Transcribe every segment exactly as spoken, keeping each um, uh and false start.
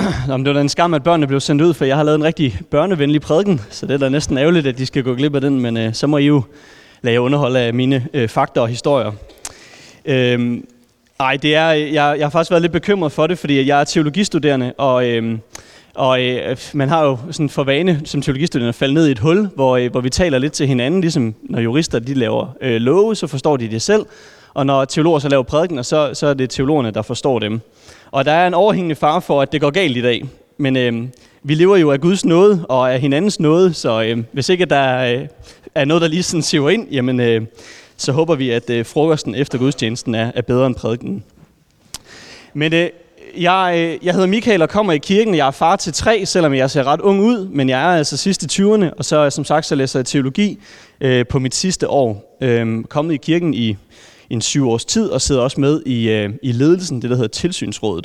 Jamen, det var da en skam, at børnene blev sendt ud, for jeg har lavet en rigtig børnevenlig prædiken, så det er da næsten ærgerligt, at de skal gå glip af den, men øh, så må I jo lade jer underholde af mine øh, fakta og historier. Øhm, ej, det er, jeg, jeg har faktisk været lidt bekymret for det, fordi jeg er teologistuderende, og, øh, og øh, man har jo sådan for vane som teologistuderende at falde ned i et hul, hvor, øh, hvor vi taler lidt til hinanden, ligesom når jurister de laver øh, love, så forstår de det selv, og når teologer så laver prædikener, så, så er det teologerne, der forstår dem. Og der er en overhængende fare for, at det går galt i dag. Men øh, vi lever jo af Guds nåde og af hinandens nåde, så øh, hvis ikke der øh, er noget, der lige sådan siver ind, jamen, øh, så håber vi, at øh, frokosten efter gudstjenesten er, er bedre end prædiken. Men øh, jeg, øh, jeg hedder Michael og kommer i kirken. Jeg er far til tre, selvom jeg ser ret ung ud, men jeg er altså sidst i tyverne, og så som sagt så læser jeg teologi øh, på mit sidste år. Øh, kommet i kirken i en syv års tid, og sidder også med i, øh, i ledelsen, det der hedder Tilsynsrådet.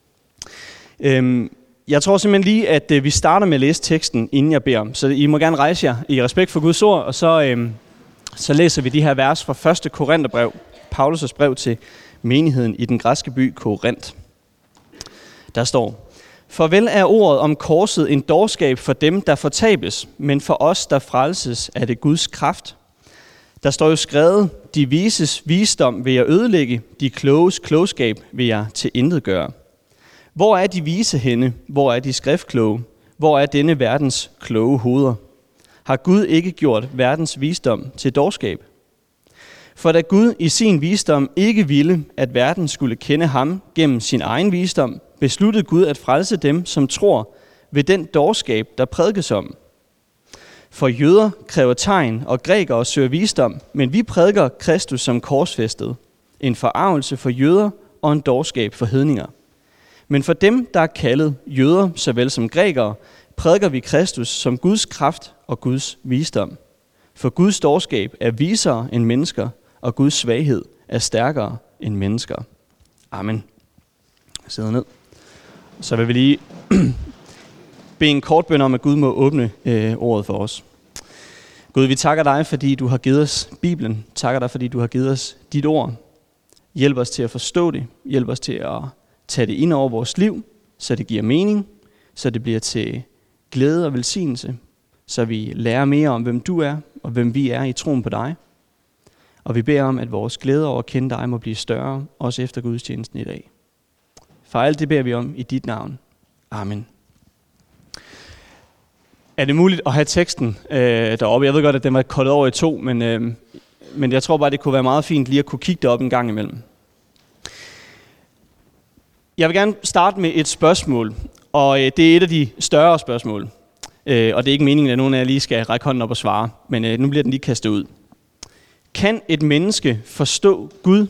Øhm, jeg tror simpelthen lige, at øh, vi starter med at læse teksten, inden jeg beder. Så I må gerne rejse jer i respekt for Guds ord, og så, øh, så læser vi de her vers fra første Korintherbrev, Paulus' brev til menigheden i den græske by Korinth. Der står: Farvel er ordet om korset en dårskab for dem, der fortabes, men for os, der frelses, er det Guds kraft. Der står jo skrevet: De vises visdom vil jeg ødelægge, de kloges klogskab vil jeg tilintetgøre. Hvor er de vise henne? Hvor er de skriftkloge? Hvor er denne verdens kloge hoveder? Har Gud ikke gjort verdens visdom til dårskab? For da Gud i sin visdom ikke ville, at verden skulle kende ham gennem sin egen visdom, besluttede Gud at frelse dem, som tror, ved den dårskab, der prædikes om. For jøder kræver tegn, og grækere søger visdom, men vi prædiker Kristus som korsfæstet, en forargelse for jøder og en dårskab for hedninger. Men for dem, der er kaldet jøder såvel som grækere, prædiker vi Kristus som Guds kraft og Guds visdom. For Guds dårskab er visere end mennesker, og Guds svaghed er stærkere end mennesker. Amen. Jeg sidder ned. Så vil vi lige bede en kort bøn om, at Gud må åbne øh, ordet for os. Gud, vi takker dig, fordi du har givet os Bibelen. Takker dig, fordi du har givet os dit ord. Hjælp os til at forstå det. Hjælp os til at tage det ind over vores liv, så det giver mening, så det bliver til glæde og velsignelse, så vi lærer mere om, hvem du er, og hvem vi er i troen på dig. Og vi beder om, at vores glæde over at kende dig må blive større, også efter gudstjenesten i dag. For alt det beder vi om i dit navn. Amen. Er det muligt at have teksten øh, deroppe? Jeg ved godt, at den var kortet over i to, men, øh, men jeg tror bare, det kunne være meget fint lige at kunne kigge derop en gang imellem. Jeg vil gerne starte med et spørgsmål, og øh, det er et af de større spørgsmål. Øh, og det er ikke meningen, at nogen af jer lige skal række hånden op og svare, men øh, nu bliver den lige kastet ud. Kan et menneske forstå Gud?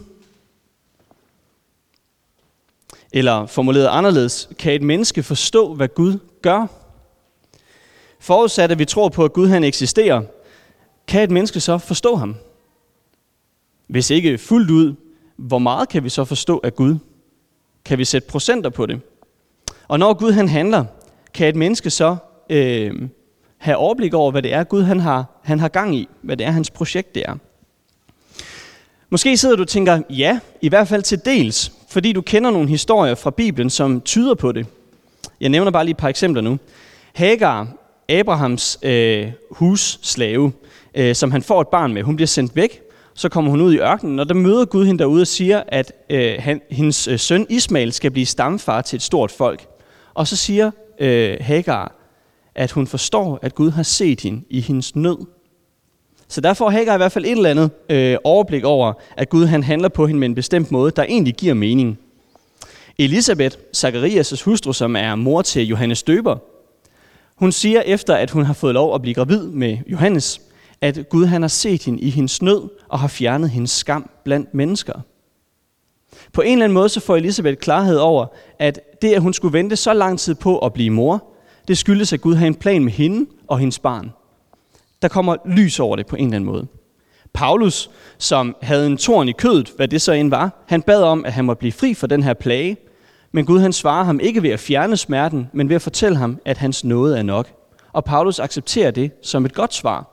Eller formuleret anderledes, kan et menneske forstå, hvad Gud gør? Forudsat at vi tror på, at Gud han eksisterer, kan et menneske så forstå ham? Hvis ikke fuldt ud, hvor meget kan vi så forstå af Gud? Kan vi sætte procenter på det? Og når Gud han handler, kan et menneske så øh, have overblik over, hvad det er, Gud han har, han har gang i, hvad det er, hans projekt det er. Måske sidder du og tænker, ja, i hvert fald til dels, fordi du kender nogle historier fra Bibelen, som tyder på det. Jeg nævner bare lige et par eksempler nu. Hagar, Abrahams øh, husslave, øh, som han får et barn med, hun bliver sendt væk. Så kommer hun ud i ørkenen, og der møder Gud hende derude og siger, at øh, han, hendes øh, søn Ismael skal blive stamfar til et stort folk. Og så siger øh, Hagar, at hun forstår, at Gud har set hende i hendes nød. Så der får Hagar i hvert fald et eller andet øh, overblik over, at Gud han handler på hende med en bestemt måde, der egentlig giver mening. Elisabeth, Zacharias' hustru, som er mor til Johannes Døber, hun siger efter, at hun har fået lov at blive gravid med Johannes, at Gud han har set hende i hendes nød og har fjernet hendes skam blandt mennesker. På en eller anden måde så får Elisabeth klarhed over, at det, at hun skulle vente så lang tid på at blive mor, det skyldes, at Gud har en plan med hende og hendes barn. Der kommer lys over det på en eller anden måde. Paulus, som havde en torn i kødet, hvad det så end var, han bad om, at han måtte blive fri for den her plage, men Gud han svarer ham ikke ved at fjerne smerten, men ved at fortælle ham, at hans nåde er nok. Og Paulus accepterer det som et godt svar.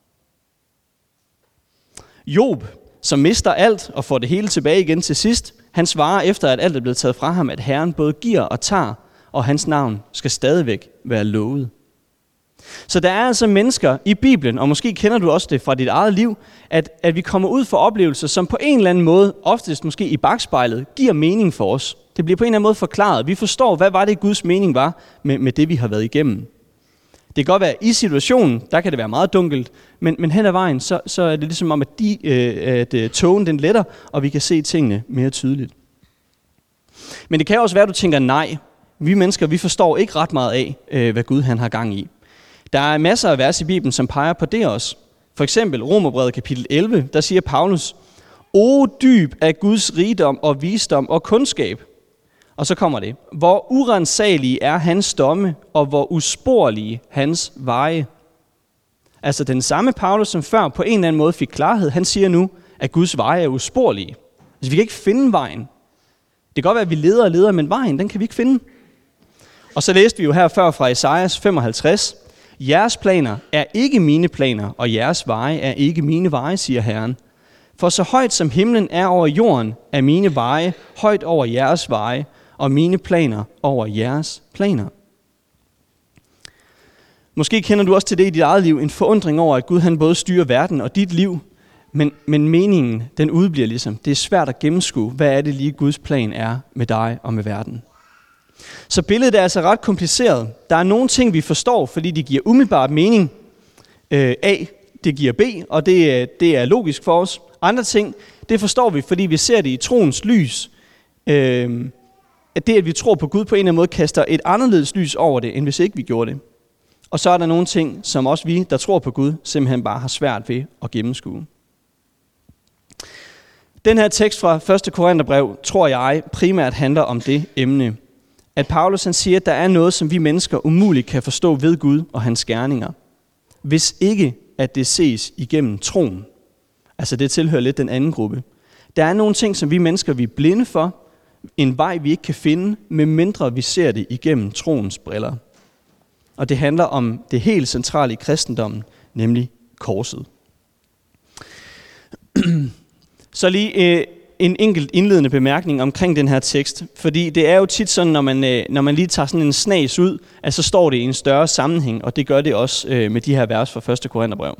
Job, som mister alt og får det hele tilbage igen til sidst, han svarer efter, at alt er blevet taget fra ham, at Herren både giver og tager, og hans navn skal stadigvæk være lovet. Så der er altså mennesker i Bibelen, og måske kender du også det fra dit eget liv, at, at vi kommer ud for oplevelser, som på en eller anden måde, oftest måske i bagspejlet, giver mening for os. Det bliver på en eller anden måde forklaret. Vi forstår, hvad var det Guds mening var med, med det, vi har været igennem. Det kan godt være, i situationen, der kan det være meget dunkelt, men, men hen ad vejen, så, så er det ligesom om, at, de, øh, at øh, togen den letter, og vi kan se tingene mere tydeligt. Men det kan også være, at du tænker, nej, vi mennesker, vi forstår ikke ret meget af, øh, hvad Gud han har gang i. Der er masser af vers i Bibelen, som peger på det også. For eksempel Romerbrevet kapitel elleve, der siger Paulus, O dyb af Guds rigdom og visdom og kundskab. Og så kommer det, hvor urensagelige er hans domme, og hvor usporlige hans veje. Altså den samme Paulus, som før på en eller anden måde fik klarhed, han siger nu, at Guds veje er usporlige. Altså vi kan ikke finde vejen. Det kan godt være, at vi leder og leder, men vejen, den kan vi ikke finde. Og så læste vi jo her før fra Esajas femoghalvtreds, jeres planer er ikke mine planer, og jeres veje er ikke mine veje, siger Herren. For så højt som himlen er over jorden, er mine veje højt over jeres veje, og mine planer over jeres planer. Måske kender du også til det i dit eget liv, en forundring over, at Gud han både styrer verden og dit liv, men, men meningen, den udbliver ligesom. Det er svært at gennemskue, hvad er det lige Guds plan er med dig og med verden. Så billedet er altså ret kompliceret. Der er nogle ting, vi forstår, fordi de giver umiddelbart mening. Øh, A, det giver B, og det, det er logisk for os. Andre ting, det forstår vi, fordi vi ser det i troens lys. Øh, at det, at vi tror på Gud på en eller anden måde, kaster et anderledes lys over det, end hvis ikke vi gjorde det. Og så er der nogle ting, som også vi, der tror på Gud, simpelthen bare har svært ved at gennemskue. Den her tekst fra første Korintherbrev, tror jeg, primært handler om det emne, at Paulus han siger, at der er noget, som vi mennesker umuligt kan forstå ved Gud og hans gerninger, hvis ikke at det ses igennem troen. Altså det tilhører lidt den anden gruppe. Der er nogle ting, som vi mennesker vi er blinde for, en vej vi ikke kan finde, medmindre vi ser det igennem troens briller. Og det handler om det helt centrale i kristendommen, nemlig korset. Så lige øh, en enkelt indledende bemærkning omkring den her tekst, fordi det er jo tit sådan, når man, øh, når man lige tager sådan en snas ud, at så står det i en større sammenhæng, og det gør det også øh, med de her vers fra første Korintherbrev.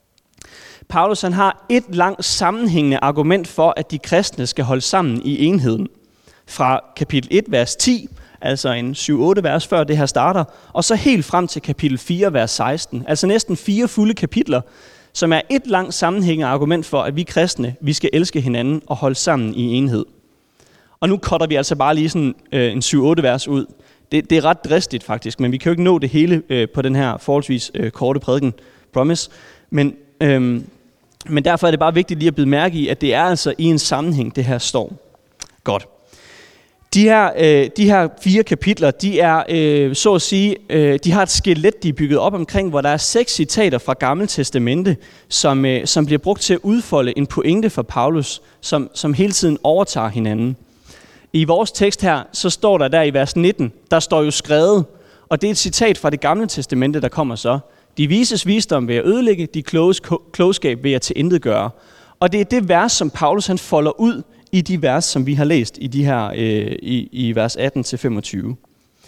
Paulus han har et langt sammenhængende argument for, at de kristne skal holde sammen i enheden. Fra kapitel et, vers ti, altså en syv otte vers før det her starter, og så helt frem til kapitel fire, vers seksten, altså næsten fire fulde kapitler, som er et langt sammenhængende argument for, at vi kristne, vi skal elske hinanden og holde sammen i enhed. Og nu cutter vi altså bare lige sådan øh, en syv otte vers ud. Det, det er ret dristigt faktisk, men vi kan jo ikke nå det hele øh, på den her forholdsvis øh, korte prædiken, promise. Men, øh, men derfor er det bare vigtigt lige at bide mærke i, at det er altså i en sammenhæng, det her står. Godt. De her, øh, de her fire kapitler, de er øh, så at sige, øh, de har et skelet, de er bygget op omkring, hvor der er seks citater fra Gamle Testamente, som, øh, som bliver brugt til at udfolde en pointe for Paulus, som, som hele tiden overtager hinanden. I vores tekst her, så står der der i vers nitten, der står jo skrevet, og det er et citat fra det Gamle Testamente, der kommer så. De vises visdom ved at ødelægge, de kloges klogskab ved at tilintetgøre. Og det er det vers, som Paulus han folder ud i de vers, som vi har læst i de her øh, i, i vers atten til femogtyve.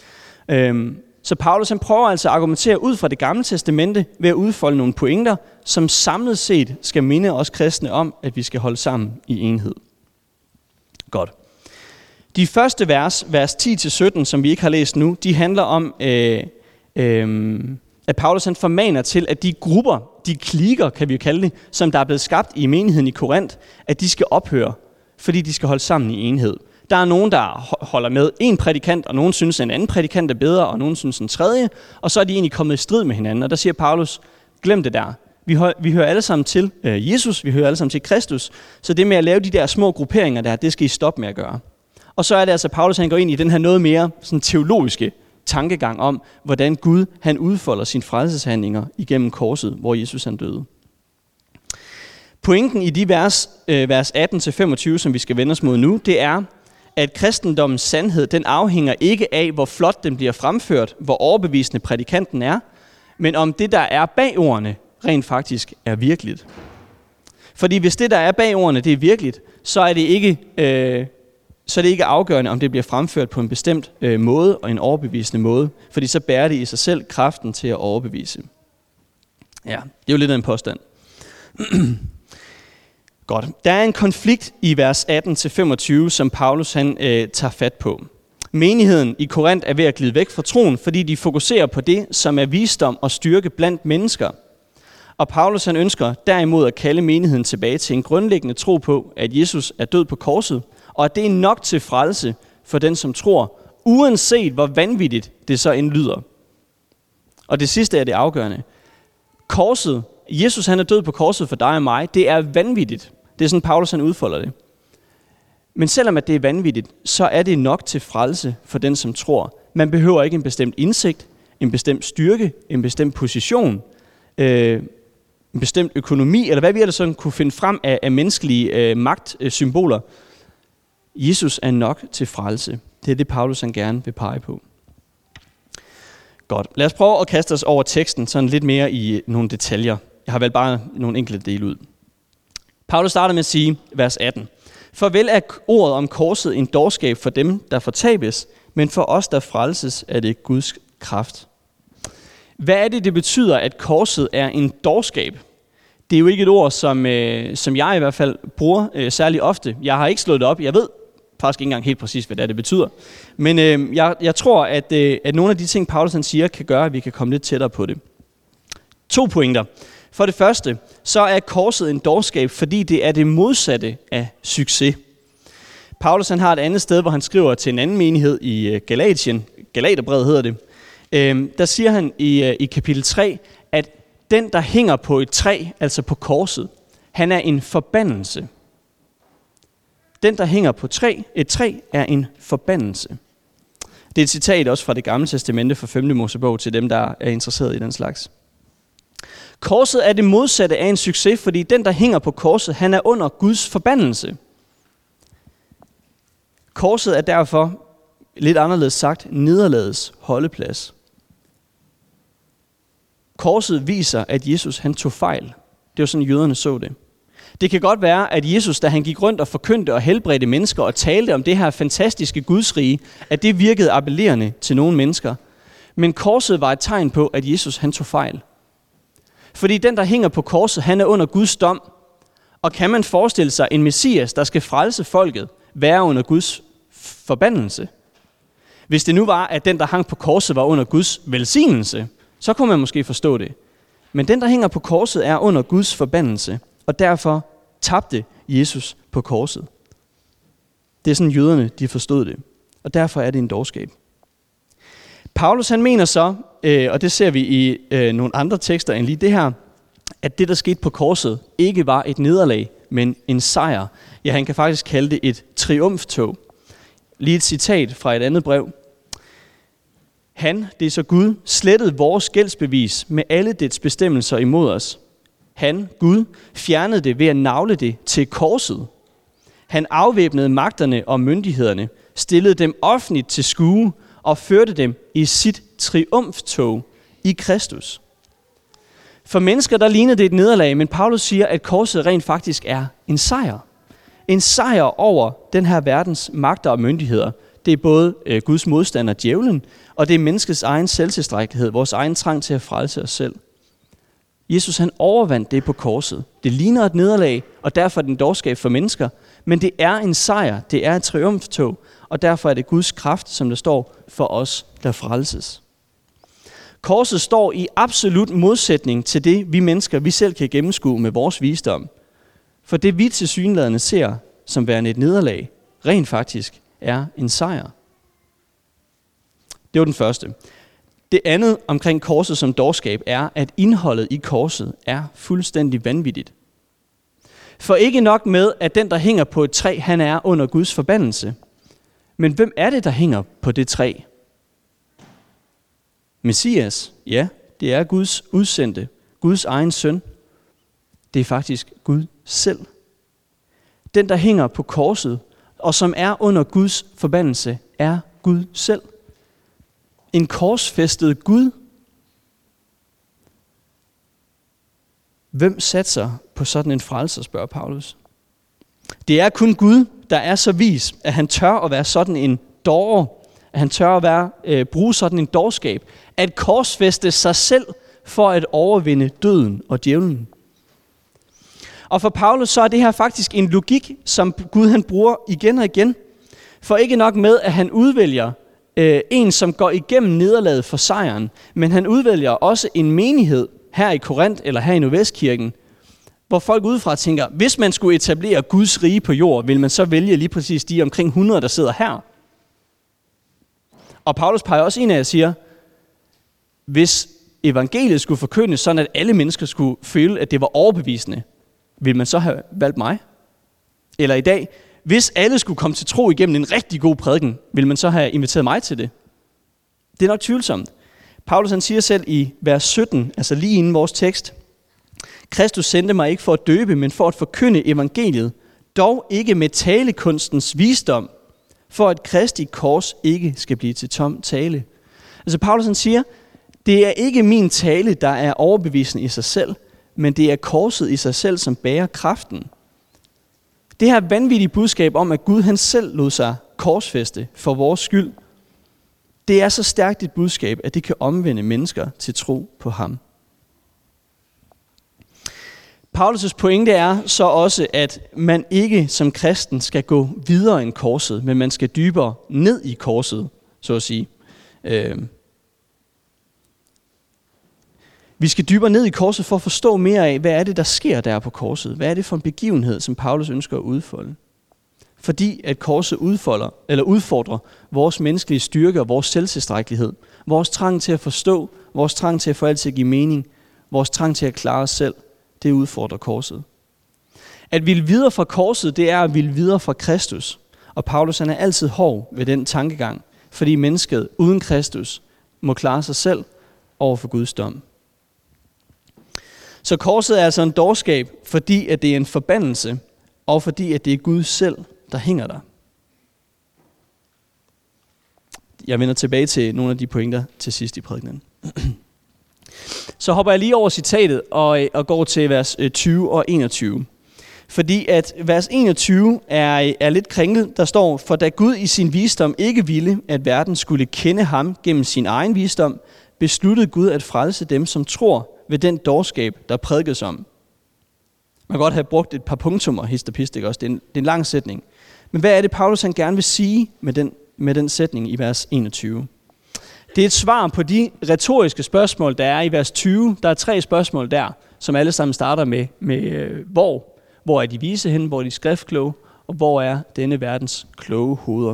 Øhm, så Paulus han prøver altså at argumentere ud fra det Gamle Testamente ved at udfolde nogle pointer, som samlet set skal minde os kristne om, at vi skal holde sammen i enhed. Godt. De første vers, vers ti til sytten, som vi ikke har læst nu, de handler om, øh, øh, at Paulus han formaner til, at de grupper, de klikker, kan vi jo kalde det, som der er blevet skabt i menigheden i Korinth, at de skal ophøre, fordi de skal holde sammen i enhed. Der er nogen, der holder med en prædikant, og nogen synes, en anden prædikant er bedre, og nogen synes en tredje, og så er de egentlig kommet i strid med hinanden. Og der siger Paulus, glem det der. Vi, hø- vi hører alle sammen til øh, Jesus, vi hører alle sammen til Kristus, så det med at lave de der små grupperinger der, det skal I stoppe med at gøre. Og så er det altså, Paulus han går ind i den her noget mere sådan teologiske tankegang om, hvordan Gud han udfolder sine frelseshandlinger igennem korset, hvor Jesus han døde. Pointen i de vers, øh, vers atten til femogtyve, som vi skal vende os mod nu, det er, at kristendommens sandhed, den afhænger ikke af, hvor flot den bliver fremført, hvor overbevisende prædikanten er, men om det, der er bag ordene, rent faktisk er virkeligt. Fordi hvis det, der er bag ordene, det er virkeligt, så er det ikke, øh, så er det ikke afgørende, om det bliver fremført på en bestemt øh, måde og en overbevisende måde, fordi så bærer det i sig selv kraften til at overbevise. Ja, det er jo lidt af en påstand. Godt. Der er en konflikt i vers atten til femogtyve, som Paulus han, øh, tager fat på. Menigheden i Korint er ved at glide væk fra troen, fordi de fokuserer på det, som er visdom og styrke blandt mennesker. Og Paulus han ønsker derimod at kalde menigheden tilbage til en grundlæggende tro på, at Jesus er død på korset, og at det er nok til frelse for den, som tror, uanset hvor vanvittigt det så end lyder. Og det sidste er det afgørende. Korset, Jesus han er død på korset for dig og mig, det er vanvittigt. Det er sådan, Paulus han udfolder det. Men selvom at det er vanvittigt, så er det nok til frelse for den, som tror. Man behøver ikke en bestemt indsigt, en bestemt styrke, en bestemt position, øh, en bestemt økonomi, eller hvad vi ellers sådan kunne finde frem af, af menneskelige øh, magtsymboler. Jesus er nok til frelse. Det er det, Paulus han gerne vil pege på. Godt. Lad os prøve at kaste os over teksten sådan lidt mere i nogle detaljer. Jeg har valgt bare nogle enkelte dele ud. Paulus starter med at sige, vers atten. For vel er ordet om korset en dårskab for dem, der fortabes, men for os, der frelses, er det Guds kraft. Hvad er det, det betyder, at korset er en dårskab? Det er jo ikke et ord, som, øh, som jeg i hvert fald bruger øh, særlig ofte. Jeg har ikke slået det op. Jeg ved faktisk ikke engang helt præcis, hvad det, er, det betyder. Men øh, jeg, jeg tror, at, øh, at nogle af de ting, Paulus han siger, kan gøre, at vi kan komme lidt tættere på det. To pointer. For det første, så er korset en dårskab, fordi det er det modsatte af succes. Paulus han har et andet sted, hvor han skriver til en anden menighed i Galatien, Galaterbrevet hedder det. Øhm, der siger han i, i kapitel tre, at den, der hænger på et træ, altså på korset, han er en forbandelse. Den, der hænger på træ, et træ, er en forbandelse. Det er et citat også fra det gamle testamente fra femte Mosebog til dem, der er interesseret i den slags. Korset er det modsatte af en succes, fordi den, der hænger på korset, han er under Guds forbandelse. Korset er derfor, lidt anderledes sagt, nederlagets holdeplads. Korset viser, at Jesus han tog fejl. Det var sådan, jøderne så det. Det kan godt være, at Jesus, da han gik rundt og forkyndte og helbredte mennesker og talte om det her fantastiske Gudsrige, at det virkede appellerende til nogle mennesker. Men korset var et tegn på, at Jesus han tog fejl. Fordi den, der hænger på korset, han er under Guds dom. Og kan man forestille sig en messias, der skal frelse folket, være under Guds forbandelse? Hvis det nu var, at den, der hang på korset, var under Guds velsignelse, så kunne man måske forstå det. Men den, der hænger på korset, er under Guds forbandelse, og derfor tabte Jesus på korset. Det er sådan, jøderne de forstod det, og derfor er det en dårskab. Paulus han mener så, øh, og det ser vi i øh, nogle andre tekster end lige det her, at det, der skete på korset, ikke var et nederlag, men en sejr. Ja, han kan faktisk kalde det et triumftog. Lige et citat fra et andet brev. Han, det er så Gud, slettede vores gældsbevis med alle dets bestemmelser imod os. Han, Gud, fjernede det ved at nagle det til korset. Han afvæbnede magterne og myndighederne, stillede dem offentligt til skue og førte dem i sit triumftog i Kristus. For mennesker, der lignede det et nederlag, men Paulus siger, at korset rent faktisk er en sejr. En sejr over den her verdens magter og myndigheder. Det er både øh, Guds modstander, djævlen, og det er menneskets egen selvtilstrækkelighed, vores egen trang til at frelse os selv. Jesus han overvandt det på korset. Det ligner et nederlag, og derfor er det en dårskab for mennesker, men det er en sejr, det er et triumftog, og derfor er det Guds kraft, som der står for os, der frelses. Korset står i absolut modsætning til det, vi mennesker, vi selv kan gennemskue med vores visdom. For det vi tilsyneladende ser som værende et nederlag, rent faktisk er en sejr. Det var den første. Det andet omkring korset som dårskab er, at indholdet i korset er fuldstændig vanvittigt. For ikke nok med, at den, der hænger på et træ, han er under Guds forbandelse. Men hvem er det, der hænger på det træ? Messias, ja, det er Guds udsendte, Guds egen søn. Det er faktisk Gud selv. Den, der hænger på korset, og som er under Guds forbandelse, er Gud selv. En korsfæstet Gud. Hvem satser på sådan en frelser, spørger Paulus. Det er kun Gud, der er så vis, at han tør at være sådan en dårer, at han tør at være, øh, bruge sådan en dårskab, at korsfæste sig selv for at overvinde døden og djævlen. Og for Paulus så er det her faktisk en logik, som Gud han bruger igen og igen. For ikke nok med, at han udvælger øh, en, som går igennem nederlaget for sejren, men han udvælger også en menighed her i Korinth eller her i Nordvestkirken, hvor folk udefra tænker, hvis man skulle etablere Guds rige på jord, vil man så vælge lige præcis de omkring hundrede, der sidder her. Og Paulus peger også ind af og siger, hvis evangeliet skulle forkyndes sådan, at alle mennesker skulle føle, at det var overbevisende, vil man så have valgt mig? Eller i dag, hvis alle skulle komme til tro igennem en rigtig god prædiken, vil man så have inviteret mig til det? Det er nok tvivlsomt. Paulus han siger selv i vers sytten, altså lige inden vores tekst, Kristus sendte mig ikke for at døbe, men for at forkynde evangeliet, dog ikke med talekunstens visdom, for at Kristi kors ikke skal blive til tom tale. Altså Paulus han siger, det er ikke min tale, der er overbevisende i sig selv, men det er korset i sig selv, som bærer kraften. Det her vanvittige budskab om, at Gud han selv lod sig korsfæste for vores skyld, det er så stærkt et budskab, at det kan omvende mennesker til tro på ham. Paulus' pointe er så også, at man ikke som kristen skal gå videre end korset, men man skal dybere ned i korset, så at sige. Øh. Vi skal dybere ned i korset for at forstå mere af, hvad er det, der sker der på korset? Hvad er det for en begivenhed, som Paulus ønsker at udfolde? Fordi at korset udfolder, eller udfordrer vores menneskelige styrke og vores selvtilstrækkelighed, vores trang til at forstå, vores trang til at få alt til at give mening, vores trang til at klare os selv, det udfordrer korset. At ville videre fra korset, det er at ville videre fra Kristus. Og Paulus han er altid hård ved den tankegang, fordi mennesket uden Kristus må klare sig selv over for Guds dom. Så korset er altså en dårskab, fordi at det er en forbandelse, og fordi at det er Gud selv, der hænger der. Jeg vender tilbage til nogle af de pointer til sidst i prædikenen. Så hopper jeg lige over citatet og, og går til vers tyve og enogtyve. Fordi at vers enogtyve er, er lidt kringlet. Der står, for da Gud i sin visdom ikke ville, at verden skulle kende ham gennem sin egen visdom, besluttede Gud at frelse dem, som tror ved den dårskab, der prædikes om. Man kan godt have brugt et par punktummer, hist og pist, ikke også? Det er, en, det er en lang sætning. Men hvad er det, Paulus han gerne vil sige med den, med den sætning i vers enogtyve? Det er et svar på de retoriske spørgsmål, der er i vers tyve. Der er tre spørgsmål der, som alle sammen starter med, med øh, hvor. Hvor er de vise hen, hvor er de skriftkloge, og hvor er denne verdens kloge hoveder?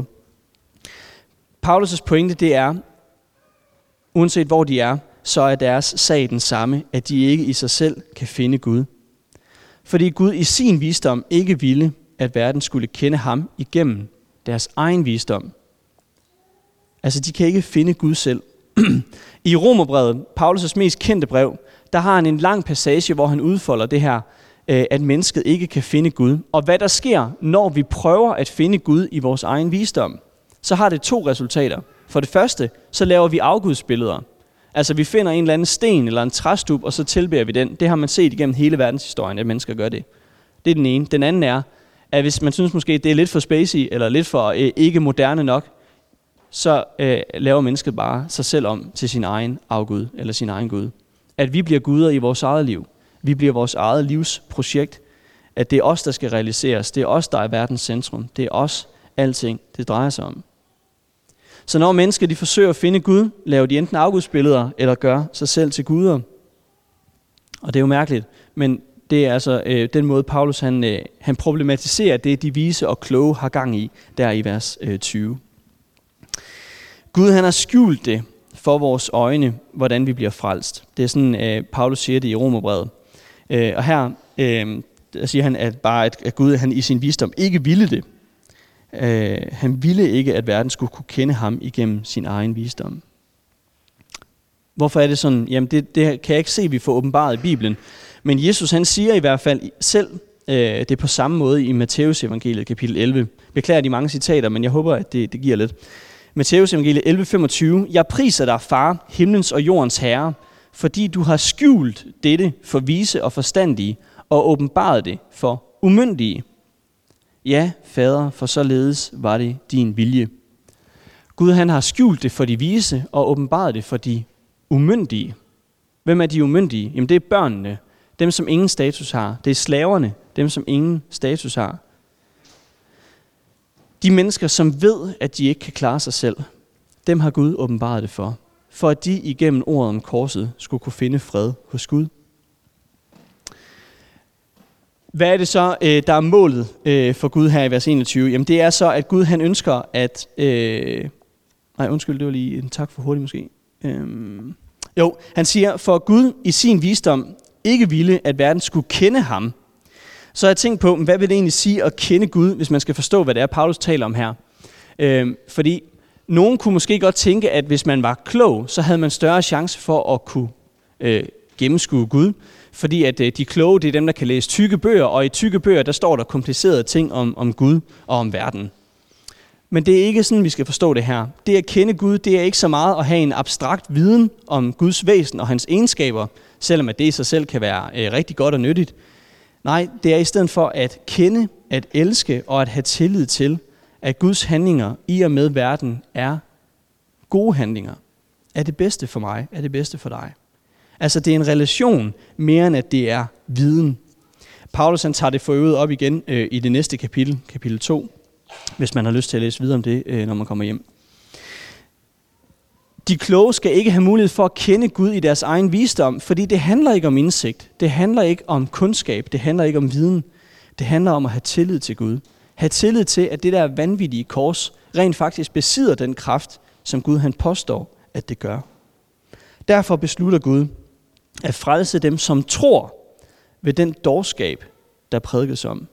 Paulus' pointe det er, uanset hvor de er, så er deres sag den samme, at de ikke i sig selv kan finde Gud. Fordi Gud i sin visdom ikke ville, at verden skulle kende ham igennem deres egen visdom. Altså, de kan ikke finde Gud selv. I Romerbrevet, Paulus' mest kendte brev, der har han en lang passage, hvor han udfolder det her, at mennesket ikke kan finde Gud. Og hvad der sker, når vi prøver at finde Gud i vores egen visdom, så har det to resultater. For det første, så laver vi afgudsbilleder. Altså, vi finder en eller anden sten eller en træstup, og så tilbeder vi den. Det har man set igennem hele verdenshistorien, at mennesker gør det. Det er den ene. Den anden er, at hvis man synes måske, det er lidt for spacey, eller lidt for øh, ikke moderne nok, så øh, laver mennesket bare sig selv om til sin egen afgud, eller sin egen Gud. At vi bliver guder i vores eget liv. Vi bliver vores eget livsprojekt. At det er os, der skal realiseres. Det er os, der er verdens centrum. Det er os, alting, det drejer sig om. Så når mennesker de forsøger at finde Gud, laver de enten afgudsbilleder, eller gør sig selv til guder. Og det er jo mærkeligt, men det er altså øh, den måde, Paulus han, øh, han problematiserer det, de vise og kloge har gang i, der i vers øh, tyve. Gud han har skjult det for vores øjne, hvordan vi bliver frelst. Det er sådan, øh, Paulus siger det i Romerbrevet. Øh, og her øh, der siger han, at bare at, at Gud han i sin visdom ikke ville det. Øh, han ville ikke, at verden skulle kunne kende ham igennem sin egen visdom. Hvorfor er det sådan? Jamen det, det kan jeg ikke se, at vi får åbenbaret i Bibelen. Men Jesus han siger i hvert fald selv, øh, det er på samme måde i Matteus evangeliet kapitel elleve. Beklager de mange citater, men jeg håber, at det, det giver lidt. Matteus evangeliet elleve femogtyve. Jeg priser dig, far, himlens og jordens herre, fordi du har skjult dette for vise og forstandige, og åbenbaret det for umyndige. Ja, fader, for således var det din vilje. Gud han har skjult det for de vise og åbenbaret det for de umyndige. Hvem er de umyndige? Jamen det er børnene, dem som ingen status har. Det er slaverne, dem som ingen status har. De mennesker, som ved, at de ikke kan klare sig selv, dem har Gud åbenbaret det for. For at de igennem ordet om korset skulle kunne finde fred hos Gud. Hvad er det så, der er målet for Gud her i vers enogtyve? Jamen det er så, at Gud han ønsker at... Øh, nej, undskyld, det var lige en tak for hurtigt måske. Øhm, jo, han siger, for Gud i sin visdom ikke ville, at verden skulle kende ham. Så har jeg tænkt på, hvad vil det egentlig sige at kende Gud, hvis man skal forstå, hvad det er, Paulus taler om her. Øhm, fordi nogen kunne måske godt tænke, at hvis man var klog, så havde man større chance for at kunne øh, gennemskue Gud. Fordi at øh, de kloge, det er dem, der kan læse tykke bøger, og i tykke bøger, der står der komplicerede ting om, om Gud og om verden. Men det er ikke sådan, vi skal forstå det her. Det at kende Gud, det er ikke så meget at have en abstrakt viden om Guds væsen og hans egenskaber, selvom at det i sig selv kan være øh, rigtig godt og nyttigt. Nej, det er i stedet for at kende, at elske og at have tillid til, at Guds handlinger i og med verden er gode handlinger. Er det bedste for mig? Er det bedste for dig? Altså det er en relation mere end at det er viden. Paulus han tager det for øvrigt op igen øh, i det næste kapitel, kapitel to, hvis man har lyst til at læse videre om det, øh, når man kommer hjem. De kloge skal ikke have mulighed for at kende Gud i deres egen visdom, fordi det handler ikke om indsigt. Det handler ikke om kundskab. Det handler ikke om viden. Det handler om at have tillid til Gud. Have tillid til, at det der vanvittige kors rent faktisk besidder den kraft, som Gud han påstår, at det gør. Derfor beslutter Gud at frelse dem, som tror ved den dårskab, der prædikes om.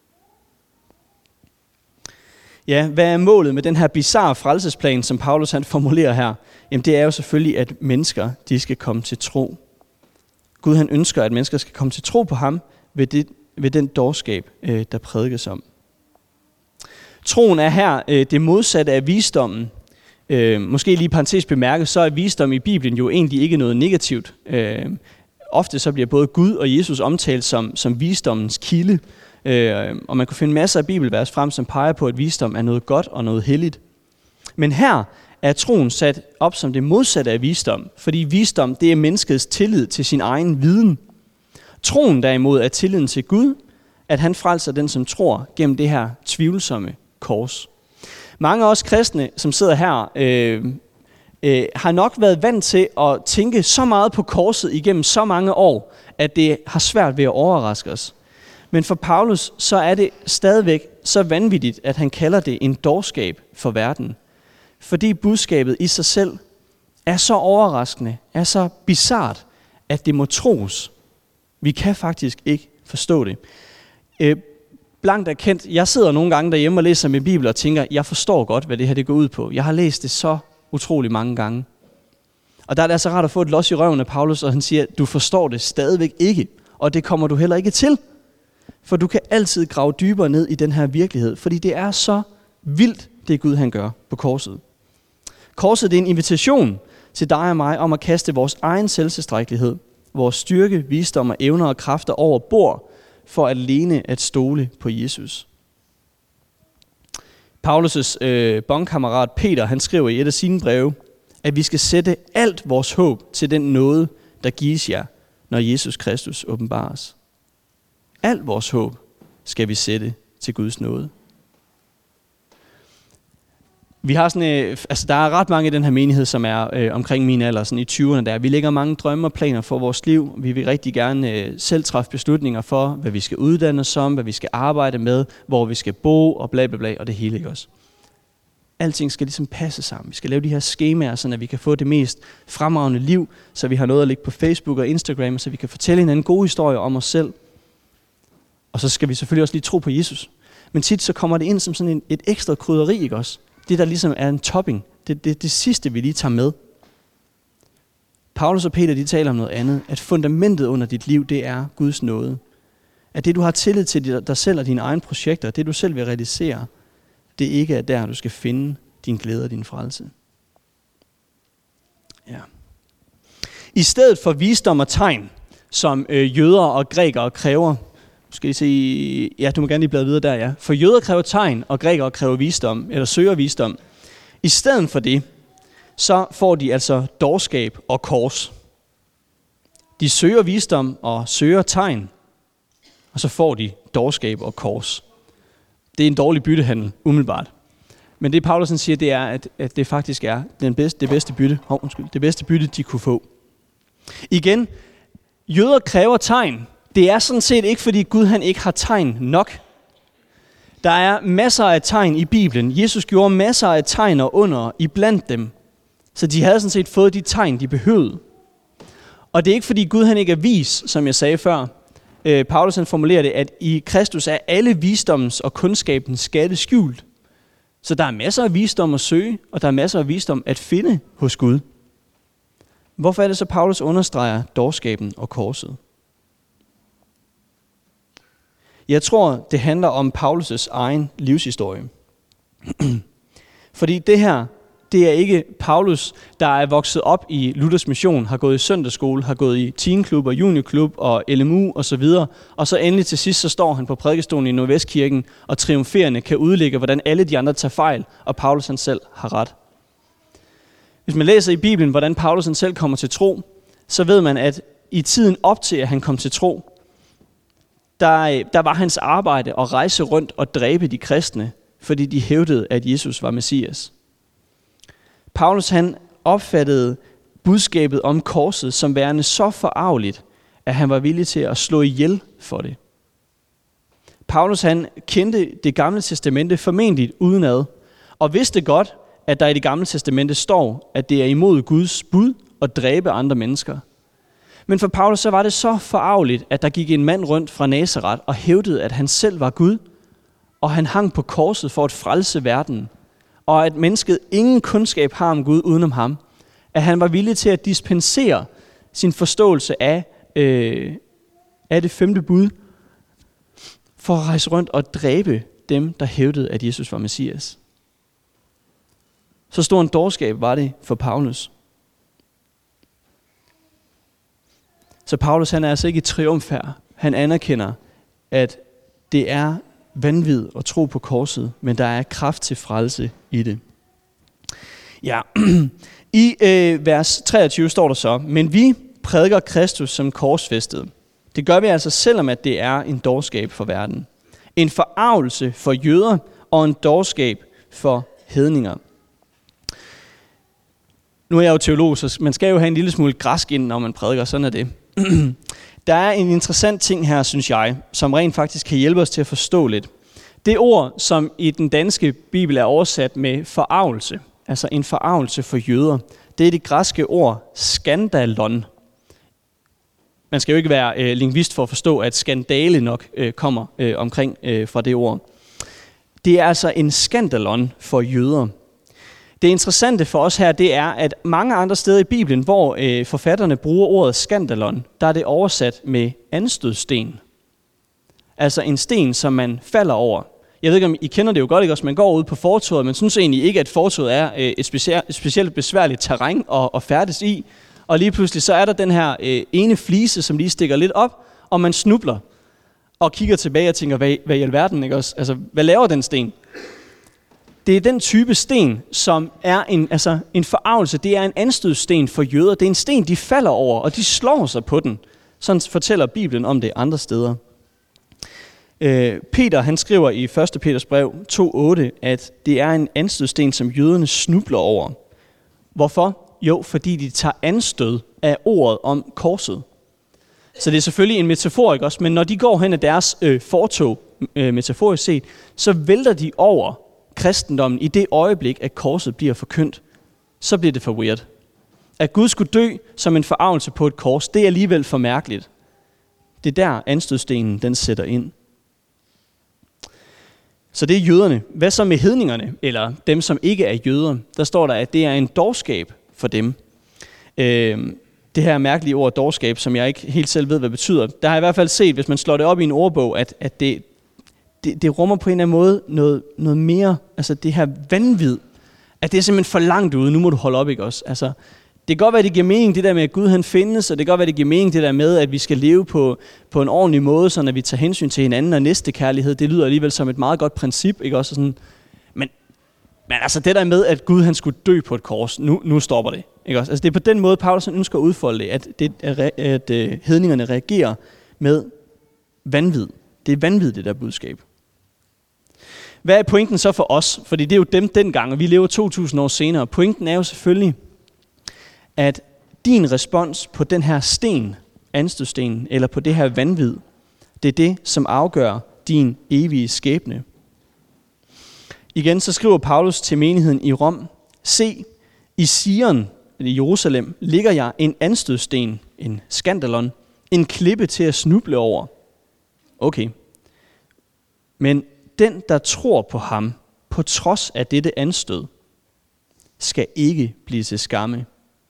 Ja, hvad er målet med den her bizarre frelsesplan, som Paulus han formulerer her? Jamen det er jo selvfølgelig, at mennesker de skal komme til tro. Gud han ønsker, at mennesker skal komme til tro på ham ved, det, ved den dårskab, der prædikes om. Troen er her det modsatte af visdommen. Måske lige parentes bemærket, så er visdom i Bibelen jo egentlig ikke noget negativt. Ofte så bliver både Gud og Jesus omtalt som, som visdommens kilde. Øh, og man kunne finde masser af bibelvers frem, som peger på, at visdom er noget godt og noget helligt. Men her er troen sat op som det modsatte af visdom, fordi visdom det er menneskets tillid til sin egen viden. Troen derimod er tilliden til Gud, at han frelser den, som tror, gennem det her tvivlsomme kors. Mange af os kristne, som sidder her, øh, øh, har nok været vant til at tænke så meget på korset igennem så mange år, at det har svært ved at overraske os. Men for Paulus, så er det stadigvæk så vanvittigt, at han kalder det en dårskab for verden. Fordi budskabet i sig selv er så overraskende, er så bizart, at det må tros. Vi kan faktisk ikke forstå det. Øh, blankt erkendt, jeg sidder nogle gange derhjemme og læser min bibel og tænker, jeg forstår godt, hvad det her det går ud på. Jeg har læst det så utrolig mange gange. Og der er det altså rart at få et los i røven af Paulus, og han siger, du forstår det stadigvæk ikke, og det kommer du heller ikke til. For du kan altid grave dybere ned i den her virkelighed, fordi det er så vildt, det Gud han gør på korset. Korset det er en invitation til dig og mig om at kaste vores egen selvtilstrækkelighed, vores styrke, visdom og evner og kræfter over bord, for alene at stole på Jesus. Paulus' øh, bondkammerat Peter, han skriver i et af sine breve, at vi skal sætte alt vores håb til den nåde, der gives jer, når Jesus Kristus åbenbares. Alt vores håb skal vi sætte til Guds nåde. Vi har sådan, øh, altså der er ret mange i den her menighed, som er øh, omkring min alder, sådan i tyverne der. Vi lægger mange drømme og planer for vores liv. Vi vil rigtig gerne øh, selv træffe beslutninger for, hvad vi skal uddanne os som, hvad vi skal arbejde med, hvor vi skal bo og bla bla bla, og det hele ikke også. Alting skal ligesom passe sammen. Vi skal lave de her skemaer, så vi kan få det mest fremragende liv, så vi har noget at lægge på Facebook og Instagram, så vi kan fortælle hinanden gode historier om os selv. Og så skal vi selvfølgelig også lige tro på Jesus. Men tit så kommer det ind som sådan en, et ekstra krydderi, ikke også? Det der ligesom er en topping. Det, det, det sidste, vi lige tager med. Paulus og Peter, de taler om noget andet. At fundamentet under dit liv, det er Guds nåde. At det, du har tillid til dig selv og dine egne projekter, det du selv vil realisere, det ikke er der, du skal finde din glæde og din frelse. Ja. I stedet for visdom og tegn, som øh, jøder og grækere kræver, skal I se, ja, du må gerne lige bladre videre der, ja. For jøder kræver tegn, og grækere kræver visdom, eller søger visdom. I stedet for det, så får de altså dårskab og kors. De søger visdom og søger tegn, og så får de dårskab og kors. Det er en dårlig byttehandel, umiddelbart. Men det Paulus siger, det er, at, at det faktisk er den bedste, det bedste bytte, oh, undskyld, det bedste bytte, de kunne få. Igen, jøder kræver tegn. Det er sådan set ikke, fordi Gud han ikke har tegn nok. Der er masser af tegn i Bibelen. Jesus gjorde masser af tegn og under iblandt dem. Så de havde sådan set fået de tegn, de behøvede. Og det er ikke, fordi Gud han ikke er vis, som jeg sagde før. Øh, Paulus han formulerer det, at i Kristus er alle visdommens og kundskabens skatte skjult. Så der er masser af visdom at søge, og der er masser af visdom at finde hos Gud. Hvorfor er det så, Paulus understreger dårskaben og korset? Jeg tror, det handler om Paulus' egen livshistorie. Fordi det her, det er ikke Paulus, der er vokset op i Luthers mission, har gået i søndagsskole, har gået i teenklub og juniorklub og L M U og så videre. Og så endelig til sidst, så står han på prædikestolen i Nordvestkirken og triumferende kan udlægge, hvordan alle de andre tager fejl, og Paulus han selv har ret. Hvis man læser i Bibelen, hvordan Paulus han selv kommer til tro, så ved man, at i tiden op til, at han kom til tro, der, der var hans arbejde at rejse rundt og dræbe de kristne, fordi de hævdede, at Jesus var Messias. Paulus han opfattede budskabet om korset som værende så forarveligt, at han var villig til at slå ihjel for det. Paulus han kendte det gamle testamente formentlig udenad, og vidste godt, at der i det gamle testamente står, at det er imod Guds bud at dræbe andre mennesker. Men for Paulus så var det så forarveligt, at der gik en mand rundt fra Nazaret og hævdede, at han selv var Gud, og han hang på korset for at frelse verden, og at mennesket ingen kundskab har om Gud udenom ham, at han var villig til at dispensere sin forståelse af, øh, af det femte bud, for at rejse rundt og dræbe dem, der hævdede, at Jesus var Messias. Så stor en dårskab var det for Paulus. Så Paulus han er altså ikke i triumf her. Han anerkender, at det er vanvid at tro på korset, men der er kraft til frelse i det. Ja, i øh, vers treogtyve står der så, men vi prædiker Kristus som korsfæstet. Det gør vi altså selvom, at det er en dårskab for verden. En forargelse for jøder og en dårskab for hedninger. Nu er jeg jo teolog, så man skal jo have en lille smule græsk ind, når man prædiker, sådan er det. Der er en interessant ting her, synes jeg, som rent faktisk kan hjælpe os til at forstå lidt. Det ord, som i den danske bibel er oversat med forargelse, altså en forargelse for jøder, det er det græske ord skandalon. Man skal jo ikke være øh, lingvist for at forstå, at skandale nok øh, kommer øh, omkring øh, fra det ord. Det er altså en skandalon for jøder. Det interessante for os her, det er, at mange andre steder i Bibelen, hvor øh, forfatterne bruger ordet skandalon, der er det oversat med anstødsten. Altså en sten, som man falder over. Jeg ved ikke, om I kender det jo godt, ikke også? Man går ud på fortovet, men synes egentlig ikke, at fortovet er øh, et speci- specielt besværligt terræn at, at færdes i. Og lige pludselig så er der den her øh, ene flise, som lige stikker lidt op, og man snubler og kigger tilbage og tænker, hvad, hvad i alverden, ikke også? Altså, hvad laver den sten? Det er den type sten, som er en, altså en forargelse. Det er en anstødssten for jøder. Det er en sten, de falder over, og de slår sig på den. Sådan fortæller Bibelen om det andre steder. Øh, Peter han skriver i første Peters brev to otte, at det er en anstødssten, som jøderne snubler over. Hvorfor? Jo, fordi de tager anstød af ordet om korset. Så det er selvfølgelig en metafor, ikke også? Men når de går hen ad deres øh, fortog, øh, metaforisk set, så vælter de over kristendommen i det øjeblik, at korset bliver forkyndt. Så bliver det for weird. At Gud skulle dø som en forargelse på et kors, det er alligevel for mærkeligt. Det er der anstødstenen, den sætter ind. Så det er jøderne. Hvad så med hedningerne, eller dem, som ikke er jøder? Der står der, at det er en dårskab for dem. Øh, det her mærkelige ord dårskab, som jeg ikke helt selv ved, hvad betyder. Der har jeg i hvert fald set, hvis man slår det op i en ordbog, at, at det, det, det rummer på en eller anden måde noget, noget mere, altså det her vanvid, at det er simpelthen for langt ude, nu må du holde op, ikke også? Altså, Det kan godt være, det giver mening, det der med, at Gud han findes, og det kan godt være, det giver mening, det der med, at vi skal leve på, på en ordentlig måde, så når vi tager hensyn til hinanden og næstekærlighed. Det lyder alligevel som et meget godt princip, ikke også? Sådan, men, men altså det der med, at Gud han skulle dø på et kors, nu, nu stopper det. Ikke også? Altså det er på den måde, Paulus ønsker at udfolde det, at, det, at, at, at hedningerne reagerer med vanvid. Det er vanvid, det der budskab. Hvad er pointen så for os? Fordi det er jo dem dengang, og vi lever to tusind år senere. Pointen er jo selvfølgelig, at din respons på den her sten, anstødstenen, eller på det her vanvid, det er det, som afgør din evige skæbne. Igen så skriver Paulus til menigheden i Rom: Se, i Sion, i Jerusalem, ligger jeg en anstødsten, en skandalon, en klippe til at snuble over. Okay. Men den, der tror på ham, på trods af dette anstød, skal ikke blive til skamme.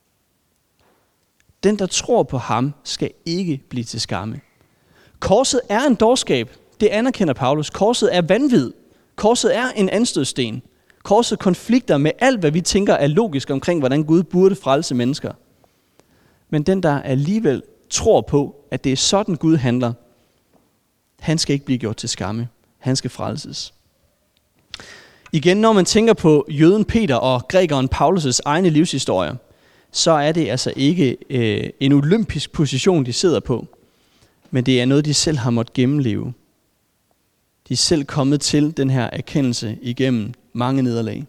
Den, der tror på ham, skal ikke blive til skamme. Korset er en dårskab. Det anerkender Paulus. Korset er vanvid. Korset er en anstødsten. Korset konflikter med alt, hvad vi tænker er logisk omkring, hvordan Gud burde frelse mennesker. Men den, der alligevel tror på, at det er sådan Gud handler, han skal ikke blive gjort til skamme. Han skal frelses. Igen, når man tænker på jøden Peter og grækeren Paulus' egne livshistorier, så er det altså ikke øh, en olympisk position, de sidder på, men det er noget, de selv har måttet gennemleve. De er selv kommet til den her erkendelse igennem mange nederlag.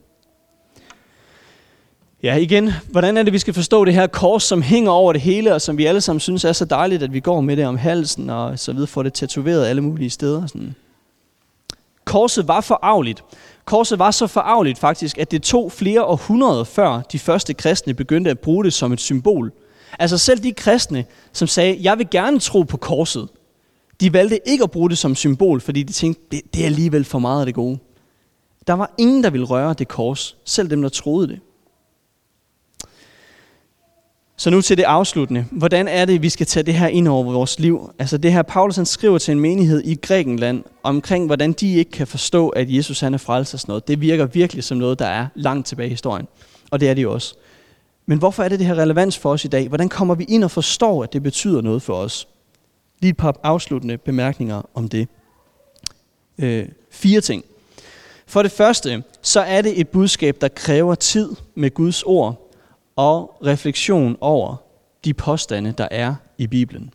Ja, igen, hvordan er det, vi skal forstå det her kors, som hænger over det hele, og som vi alle sammen synes er så dejligt, at vi går med det om halsen, og så videre, får det tatoveret alle mulige steder. Sådan. Korset var forarveligt. Korset var så forarveligt faktisk, at det tog flere århundreder før de første kristne begyndte at bruge det som et symbol. Altså selv de kristne, som sagde, jeg vil gerne tro på korset, de valgte ikke at bruge det som symbol, fordi de tænkte, det, det er alligevel for meget af det gode. Der var ingen, der ville røre det kors, selv dem, der troede det. Så nu til det afsluttende. Hvordan er det, vi skal tage det her ind over vores liv? Altså det her, Paulus han skriver til en menighed i Grækenland, omkring hvordan de ikke kan forstå, at Jesus han er frelser og sådan noget. Det virker virkelig som noget, der er langt tilbage i historien. Og det er det jo også. Men hvorfor er det det her relevans for os i dag? Hvordan kommer vi ind og forstår, at det betyder noget for os? Lige et par afsluttende bemærkninger om det. Øh, fire ting. For det første, så er det et budskab, der kræver tid med Guds ord, og refleksion over de påstande, der er i Bibelen.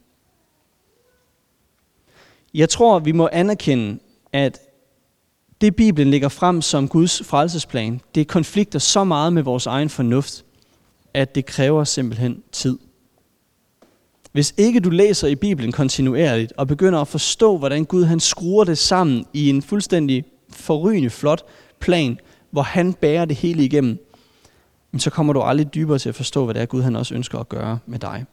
Jeg tror, vi må anerkende, at det Bibelen lægger frem som Guds frelsesplan, det konflikter så meget med vores egen fornuft, at det kræver simpelthen tid. Hvis ikke du læser i Bibelen kontinuerligt og begynder at forstå, hvordan Gud han skruer det sammen i en fuldstændig forrygende flot plan, hvor han bærer det hele igennem, så kommer du aldrig dybere til at forstå, hvad det er, Gud han også ønsker at gøre med dig.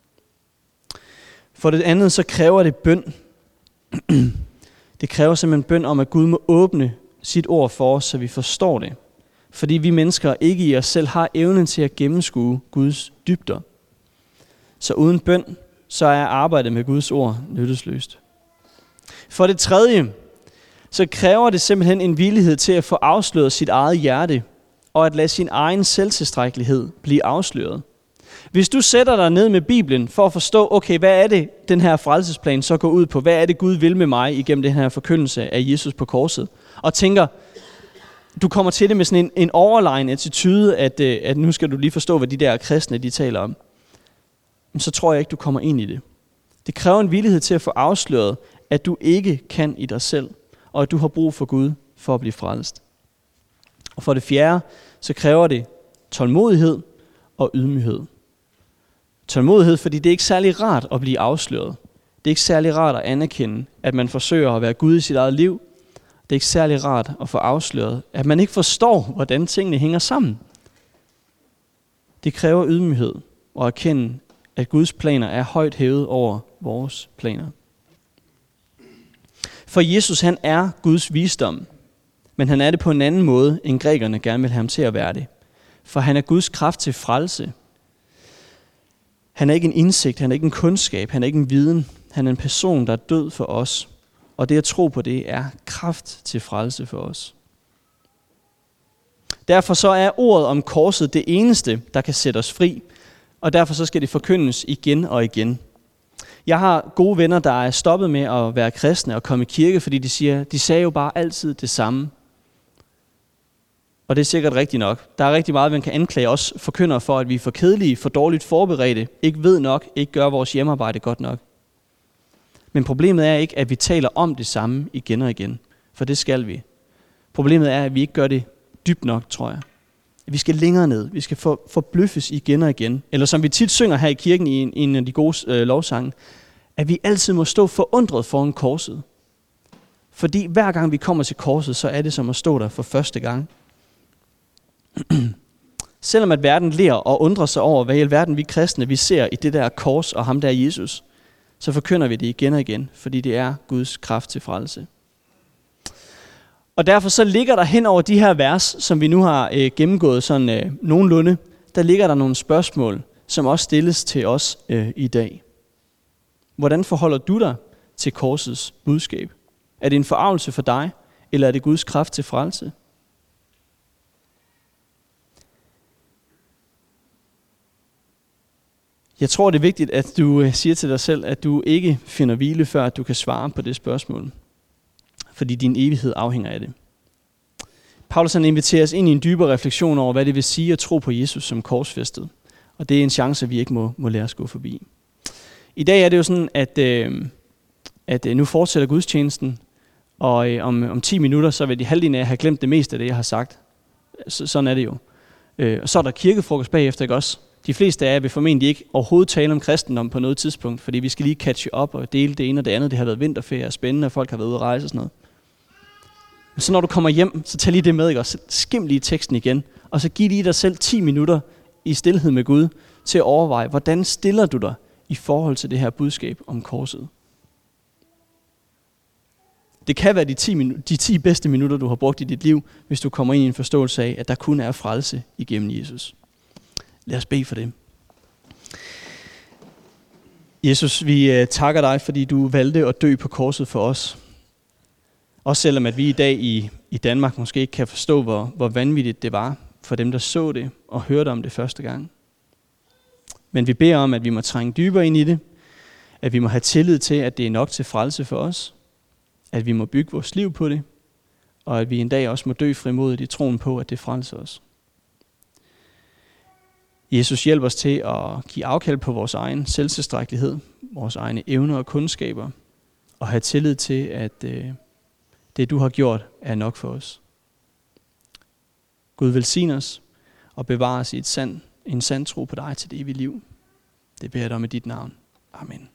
For det andet, så kræver det bøn. Det kræver simpelthen bøn om, at Gud må åbne sit ord for os, så vi forstår det. Fordi vi mennesker ikke i os selv har evnen til at gennemskue Guds dybder. Så uden bøn, så er arbejdet med Guds ord nyttesløst. For det tredje, så kræver det simpelthen en villighed til at få afsløret sit eget hjerte, og at lade sin egen selvtilstrækkelighed blive afsløret. Hvis du sætter dig ned med Bibelen for at forstå, okay, hvad er det, den her frelsesplan så går ud på? Hvad er det, Gud vil med mig igennem den her forkyndelse af Jesus på korset? Og tænker, du kommer til det med sådan en, en overlegen attitude, at, at nu skal du lige forstå, hvad de der kristne, de taler om. Men så tror jeg ikke, du kommer ind i det. Det kræver en villighed til at få afsløret, at du ikke kan i dig selv, og at du har brug for Gud for at blive frelst. Og for det fjerde, så kræver det tålmodighed og ydmyghed. Tålmodighed, fordi det er ikke særlig rart at blive afsløret. Det er ikke særlig rart at anerkende, at man forsøger at være Gud i sit eget liv. Det er ikke særlig rart at få afsløret, at man ikke forstår, hvordan tingene hænger sammen. Det kræver ydmyghed og erkende, at Guds planer er højt hævet over vores planer. For Jesus, han er Guds visdom. Men han er det på en anden måde, end grækerne gerne vil have ham til at være det. For han er Guds kraft til frelse. Han er ikke en indsigt, han er ikke en kundskab, han er ikke en viden. Han er en person, der er død for os. Og det at tro på det er kraft til frelse for os. Derfor så er ordet om korset det eneste, der kan sætte os fri. og derfor så skal det forkyndes igen og igen. Jeg har gode venner, der er stoppet med at være kristne og komme i kirke, fordi de siger, de sagde jo bare altid det samme. Og det er sikkert rigtigt nok. Der er rigtig meget, man kan anklage os forkyndere for, at vi er for kedelige, for dårligt forberedte, ikke ved nok, ikke gør vores hjemmearbejde godt nok. Men problemet er ikke, at vi taler om det samme igen og igen, for det skal vi. Problemet er, at vi ikke gør det dybt nok, tror jeg. Vi skal længere ned, vi skal for, forbløffes igen og igen. Eller som vi tit synger her i kirken i en, en af de gode øh, lovsange, at vi altid må stå forundret foran korset. Fordi hver gang vi kommer til korset, så er det som at stå der for første gang. Selvom at verden ler og undrer sig over, hvad i alverden vi kristne vi ser i det der kors og ham der Jesus, så forkynder vi det igen og igen, fordi det er Guds kraft til frelse. Og derfor så ligger der hen over de her vers, som vi nu har øh, gennemgået sådan øh, nogenlunde, der ligger der nogle spørgsmål, som også stilles til os øh, i dag. Hvordan forholder du dig til korsets budskab? Er det en forargelse for dig, eller er det Guds kraft til frelse? Jeg tror, det er vigtigt, at du siger til dig selv, at du ikke finder hvile, før at du kan svare på det spørgsmål. Fordi din evighed afhænger af det. Paulus han inviterer os ind i en dybere refleksion over, hvad det vil sige at tro på Jesus som korsfæstet. Og det er en chance, vi ikke må, må lade os gå forbi. I dag er det jo sådan, at, øh, at nu fortsætter gudstjenesten, og øh, om, om ti minutter, så vil de halvdelen af jer have glemt det meste af det, jeg har sagt. Så, sådan er det jo. Øh, og så er der kirkefrokost bagefter, ikke også? De fleste af jer vil formentlig ikke overhovedet tale om kristendom på noget tidspunkt, fordi vi skal lige catche op og dele det ene og det andet. Det har været vinterferie og spændende, og folk har været ude at rejse og sådan noget. Men så når du kommer hjem, så tag lige det med, ikke? Og skim lige teksten igen, og så giv lige dig selv ti minutter i stilhed med Gud til at overveje, hvordan stiller du dig i forhold til det her budskab om korset. Det kan være de ti, minu- de ti bedste minutter, du har brugt i dit liv, hvis du kommer ind i en forståelse af, at der kun er frelse igennem Jesus. Lad os bede for det. Jesus, vi takker dig, fordi du valgte at dø på korset for os. Også selvom at vi i dag i, i Danmark måske ikke kan forstå, hvor, hvor vanvittigt det var for dem, der så det og hørte om det første gang. Men vi beder om, at vi må trænge dybere ind i det, at vi må have tillid til, at det er nok til frelse for os, at vi må bygge vores liv på det, og at vi en dag også må dø frimodigt i troen på, at det frelser os. Jesus, hjælp os til at give afkald på vores egen selvtilstrækkelighed, vores egne evner og kundskaber, og have tillid til, at øh, det du har gjort er nok for os. Gud velsign os og bevare os i et sand, en sand tro på dig til det evige liv. Det beder jeg dig om i dit navn. Amen.